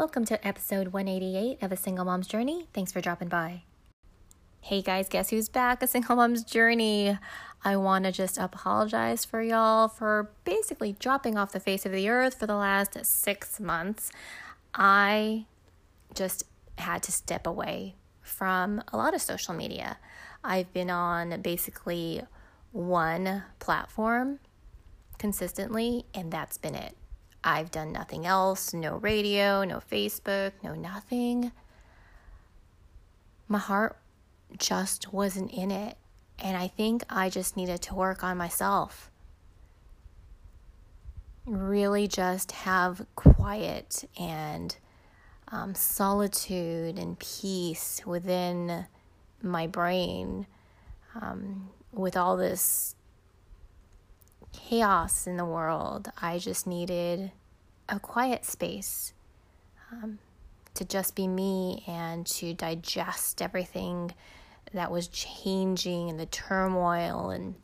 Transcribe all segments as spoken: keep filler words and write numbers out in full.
Welcome to episode one eighty-eight of A Single Mom's Journey. Thanks for dropping by. Hey guys, guess who's back? A Single Mom's Journey. I want to just apologize for y'all for basically dropping off the face of the earth for the last six months. I just had to step away from a lot of social media. I've been on basically one platform consistently, and that's been it. I've done nothing else, no radio, no Facebook, no nothing. My heart just wasn't in it. And I think I just needed to work on myself. Really just have quiet and um, solitude and peace within my brain um, with all this chaos in the world. I just needed a quiet space um, to just be me and to digest everything that was changing and the turmoil, and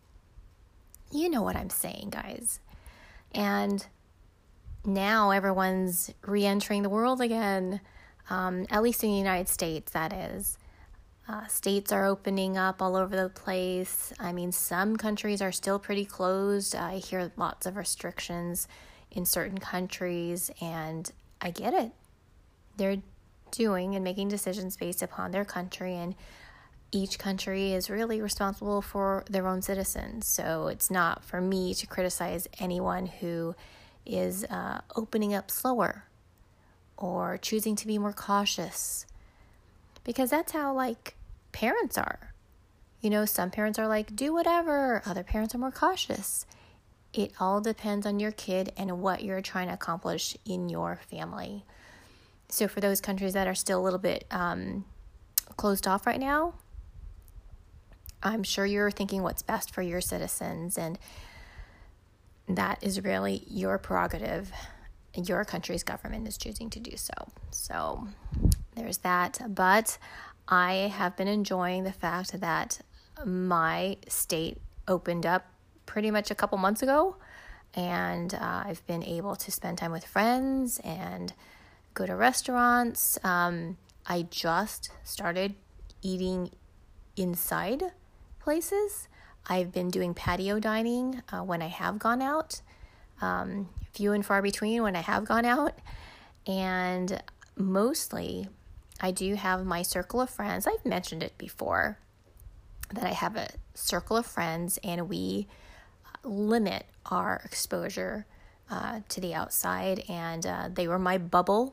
you know what I'm saying, guys. And now everyone's re-entering the world again, um, at least in the United States, that is. Uh, states are opening up all over the place. I mean, some countries are still pretty closed. I hear lots of restrictions in certain countries, and I get it. They're doing and making decisions based upon their country, and each country is really responsible for their own citizens. So it's not for me to criticize anyone who is uh, opening up slower or choosing to be more cautious, because that's how, like, parents are. You know, some parents are like, do whatever. Other parents are more cautious. It all depends on your kid and what you're trying to accomplish in your family. So for those countries that are still a little bit um, closed off right now, I'm sure you're thinking what's best for your citizens, and that is really your prerogative. Your country's government is choosing to do so. So there's that. But I have been enjoying the fact that my state opened up pretty much a couple months ago, and uh, I've been able to spend time with friends and go to restaurants. Um, I just started eating inside places. I've been doing patio dining uh, when I have gone out, um, few and far between when I have gone out, and mostly I do have my circle of friends. I've mentioned it before that I have a circle of friends, and we limit our exposure uh, to the outside, and uh, they were my bubble,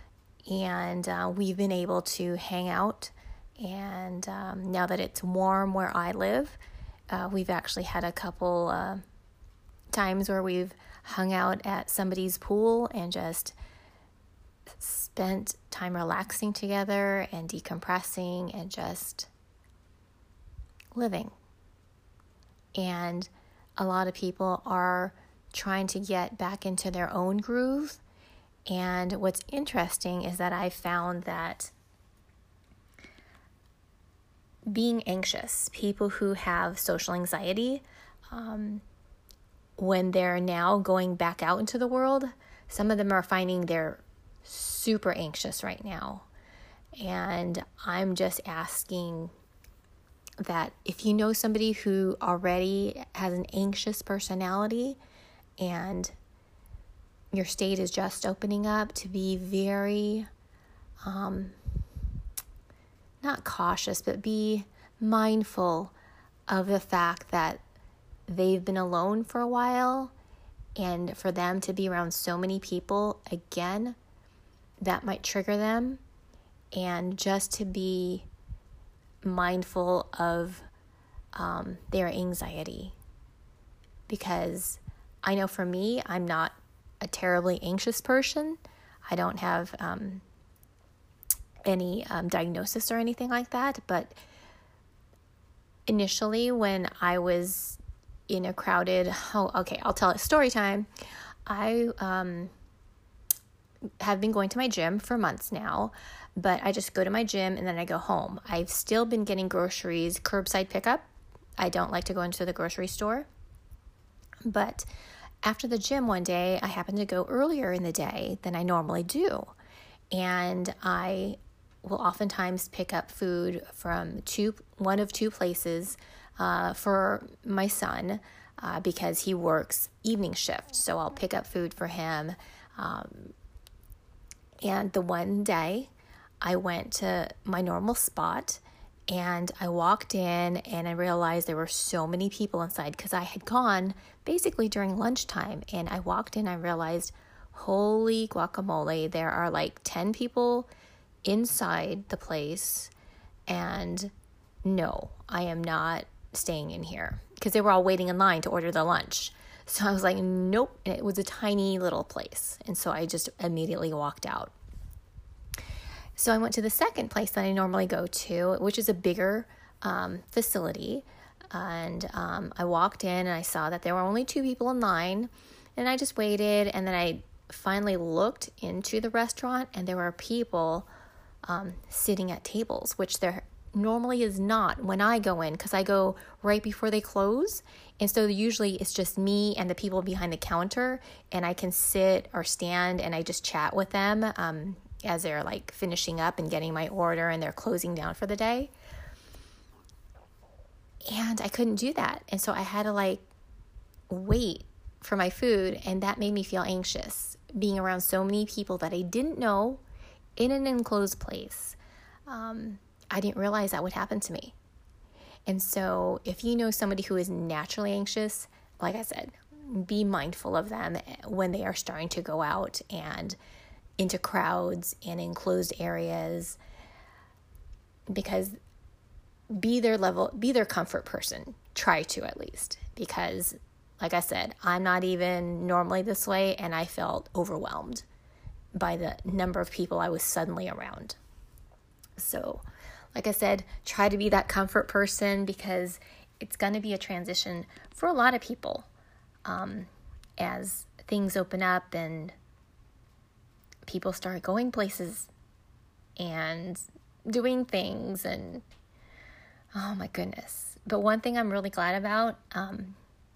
and uh, we've been able to hang out. And um, now that it's warm where I live, uh, we've actually had a couple uh, times where we've hung out at somebody's pool and just spent time relaxing together and decompressing and just living. And a lot of people are trying to get back into their own groove. And what's interesting is that I found that being anxious, people who have social anxiety, um, when they're now going back out into the world, some of them are finding they're super anxious right now. And I'm just asking that if you know somebody who already has an anxious personality and your state is just opening up, to be very, um, not cautious, but be mindful of the fact that they've been alone for a while, and for them to be around so many people again, that might trigger them. And just to be mindful of um, their anxiety, because I know for me, I'm not a terribly anxious person. I don't have um, any um, diagnosis or anything like that, but initially when I was in a crowded, oh, okay, I'll tell it, story time. I um, have been going to my gym for months now, but I just go to my gym and then I go home. I've still been getting groceries, curbside pickup. I don't like to go into the grocery store, but after the gym one day, I happened to go earlier in the day than I normally do. And I will oftentimes pick up food from two, one of two places uh, for my son uh, because he works evening shift. So I'll pick up food for him. Um, and the one day I went to my normal spot and I walked in and I realized there were so many people inside because I had gone basically during lunchtime. And I walked in, I realized, holy guacamole, there are like ten people inside the place. And no, I am not staying in here because they were all waiting in line to order the lunch. So I was like, nope. And it was a tiny little place. And so I just immediately walked out. So I went to the second place that I normally go to, which is a bigger um, facility. And um, I walked in and I saw that there were only two people in line. And I just waited. And then I finally looked into the restaurant and there were people um, sitting at tables, which there normally is not when I go in because I go right before they close. And so usually it's just me and the people behind the counter. And I can sit or stand and I just chat with them um as they're like finishing up and getting my order and they're closing down for the day. And I couldn't do that. And so I had to like wait for my food. And that made me feel anxious being around so many people that I didn't know in an enclosed place. Um, I didn't realize that would happen to me. And so if you know somebody who is naturally anxious, like I said, be mindful of them when they are starting to go out and into crowds and enclosed areas, because be their level, be their comfort person. Try to at least, because like I said, I'm not even normally this way and I felt overwhelmed by the number of people I was suddenly around. So like I said, try to be that comfort person because it's going to be a transition for a lot of people um, as things open up and people start going places and doing things and oh my goodness. But one thing I'm really glad about, um,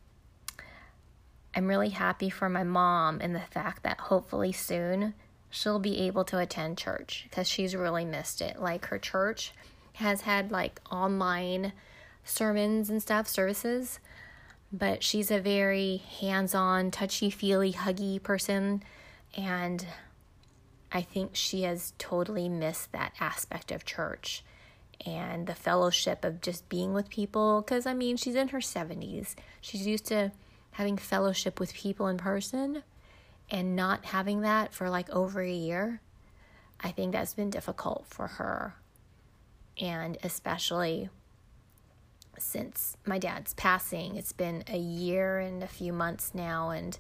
I'm really happy for my mom in the fact that hopefully soon she'll be able to attend church because she's really missed it. Like her church has had like online sermons and stuff, services, but she's a very hands-on, touchy-feely, huggy person, and I think she has totally missed that aspect of church and the fellowship of just being with people. Because, I mean, she's in her seventies. She's used to having fellowship with people in person and not having that for like over a year. I think that's been difficult for her. And especially since my dad's passing, it's been a year and a few months now. And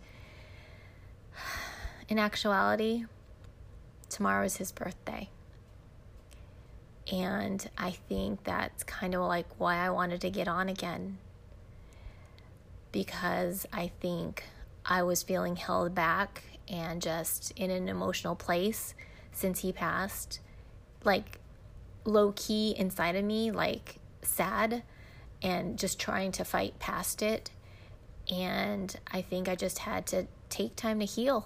in actuality, tomorrow is his birthday. And I think that's kind of like why I wanted to get on again. Because I think I was feeling held back and just in an emotional place since he passed. Like low key inside of me, like sad and just trying to fight past it. And I think I just had to take time to heal.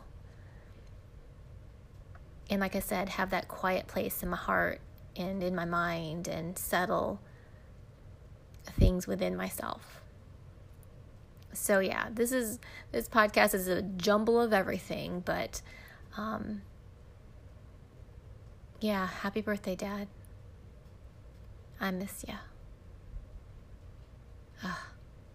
And like I said, have that quiet place in my heart and in my mind and settle things within myself. So yeah, this is this podcast is a jumble of everything, but um, yeah, happy birthday, Dad. I miss ya. Ah.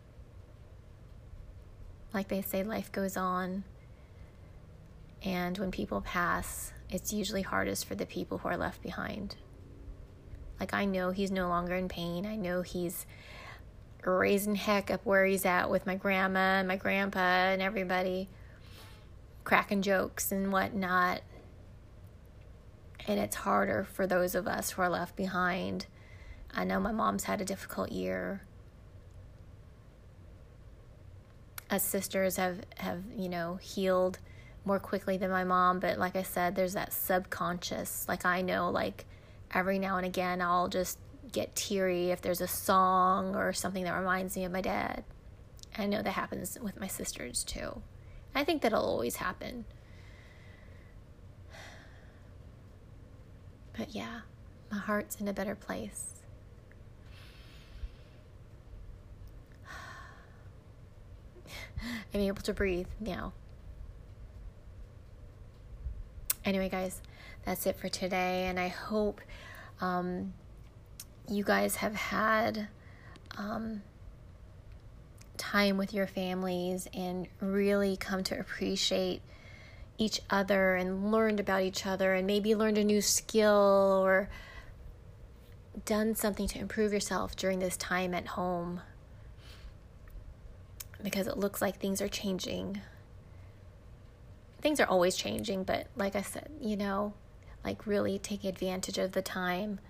Like they say, life goes on. And when people pass, it's usually hardest for the people who are left behind. Like, I know he's no longer in pain. I know he's raising heck up where he's at with my grandma and my grandpa and everybody, cracking jokes and whatnot. And it's harder for those of us who are left behind. I know my mom's had a difficult year. Us sisters have, have, you know, healed more quickly than my mom. But like I said, there's that subconscious. Like I know, like every now and again, I'll just get teary if there's a song or something that reminds me of my dad. I know that happens with my sisters too. I think that'll always happen. But yeah, my heart's in a better place. I'm able to breathe now. Anyway, guys, that's it for today. And I hope um, you guys have had um, time with your families and really come to appreciate each other and learned about each other and maybe learned a new skill or done something to improve yourself during this time at home. Because it looks like things are changing. Things are always changing, but like I said, you know, like really taking advantage of the time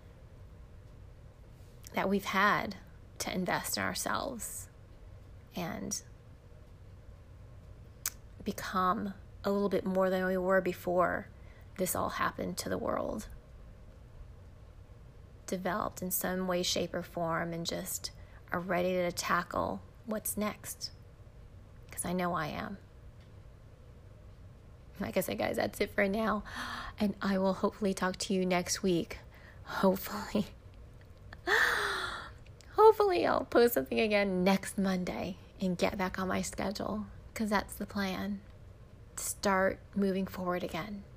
that we've had to invest in ourselves and become a little bit more than we were before this all happened to the world. Developed in some way, shape, or form and just are ready to tackle what's next. Because I know I am. Like I said, guys, that's it for now. And I will hopefully talk to you next week. Hopefully. Hopefully I'll post something again next Monday and get back on my schedule. Because that's the plan. Start moving forward again.